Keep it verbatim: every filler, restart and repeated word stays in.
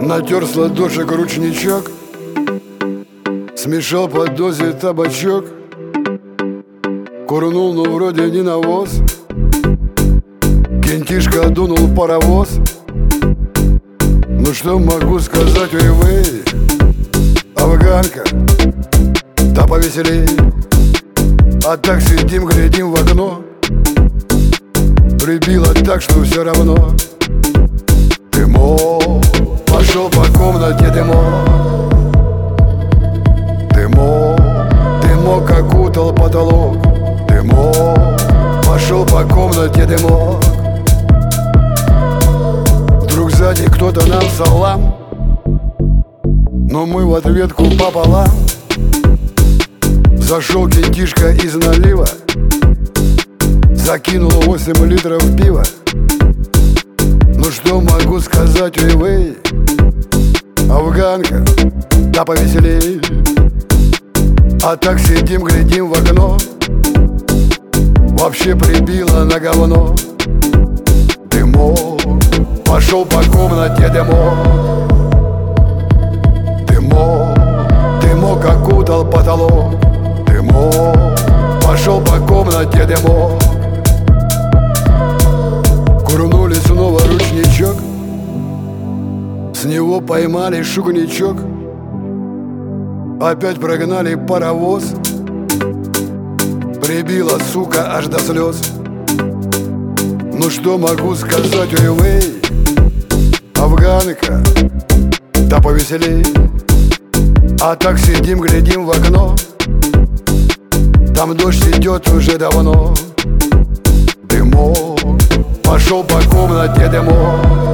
Натер с ладошек ручничок, смешал по дозе табачок, курнул, ну вроде не навоз. Кентишка дунул паровоз. Ну что могу сказать, ой вы, афганка, да повеселей. А так сидим, глядим в окно, прибило так, что все равно. Дымок, пошел по комнате дымок. Дымок, дымок окутал потолок. Дымок, пошел по комнате дымок. Вдруг сзади кто-то нам салам, но мы в ответку пополам. Зашел кентишка из налива, закинул восемь литров пива. Ну что могу сказать, ой вы, афганка, да повеселей. А так сидим, глядим в окно, вообще прибило на говно. Дымок, пошел по комнате дымок. Дымок, дымок окутал потолок. Дымок, пошел по комнате дымок. Курнули снова ручничок, с него поймали шугничок. Опять прогнали паровоз, прибила, сука, аж до слез. Ну что могу сказать, ой вы, афганка, да повеселей. А так сидим, глядим в окно, там дождь идет уже давно. Дымок, пошел по комнате дымок.